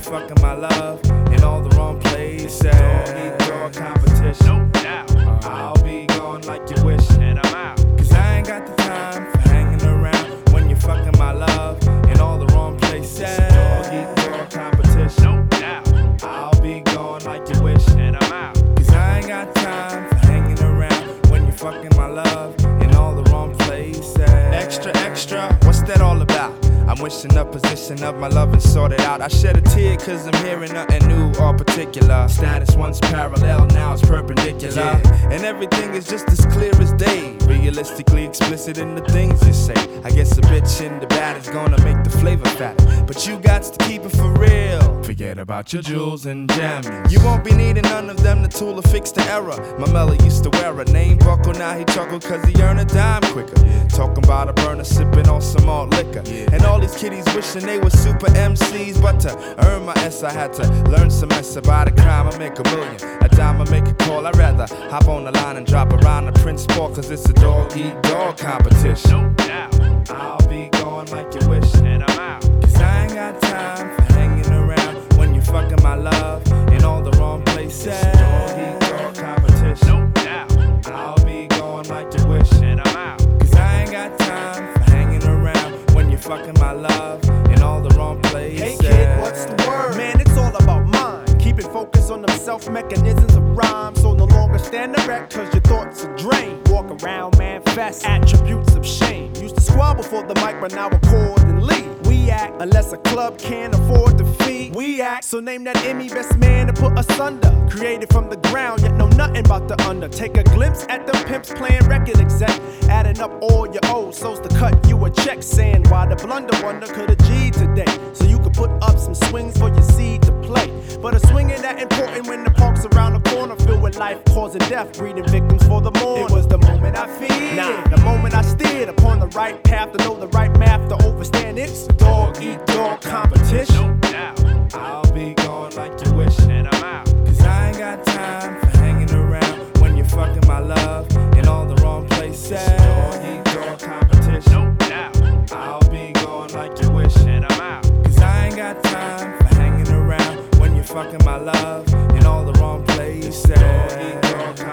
fucking my love in all the wrong places. Dog eat dog competition. No doubt. I'll be gone like you wish. And I'm out. Cause I ain't got the time for hanging around when you're fucking my love in all the wrong places. Dog eat dog competition. No doubt. I'll be gone like you wish. And I'm out. Cause I ain't got time for hanging around when you're fucking my love in all the wrong places. Extra, extra, what's that all about? I'm wishing a position of my love and sort it out. I shed a tear cause I'm hearing nothing new or particular. Status once parallel, now it's perpendicular. Yeah. And everything is just as clear as day. Realistically explicit in the things you say. I guess a bitch in the bad is gonna make the flavor fatter. But you got to keep it for real. Forget about your jewels and jammies. You won't be needing none of them, the tool to fix the error. My Melly used to wear a name buckle, now he chuckle cause he earn a dime quicker. Talking about a burner, sipping on some malt liquor. And all these kiddies wishing they were super MCs. But to earn my S, I had to learn some mess about a crime. I make a million, a dime, I make a call. I'd rather hop on the line and drop around the Prince Paul, cause it's a dog eat dog competition. No doubt. I'll be gone like you wish. And I'm out. Cause I ain't got time for hanging around when you're fucking my love in all the wrong places. Dog eat dog competition. No doubt. I'll be gone like you wish. And I'm out. Cause I ain't got time for hanging around when you're fucking my love in all the wrong places. Hey kid, what's the word? Man, it's all about mind. Keep it focused on them self-mechanisms of rhyme. So no longer stand erect cause your thoughts are drained. Walk around, manifest attributes of shame. Used to squabble for the mic, but now accordingly we act. Unless a club can't afford the fee, we act. So name that Emmy best man to put us under. Created from the ground, yet know nothing about the under. Take a glimpse at them pimps playing record exec. Adding up all your O's so's to cut you a check. Saying why the blunder wonder could have G'd today. So you could put up some swings for your seed to play. But a swing ain't that important when the park's around the corner, filled with life causing death, breeding victims for the mourner. It was the moment I feared, the moment I steered upon the right path, to know the right math, to overstand it's dog eat dog competition. No doubt. I'll be gone like you wish. And I'm out. Cause I ain't got time for hanging around when you're fucking my love in all the wrong places. Dog eat dog competition. No doubt. I'll be gone like you wish. And I'm out. Cause I ain't got time for hanging around when you're fucking my love in all the wrong places. Dog eat dog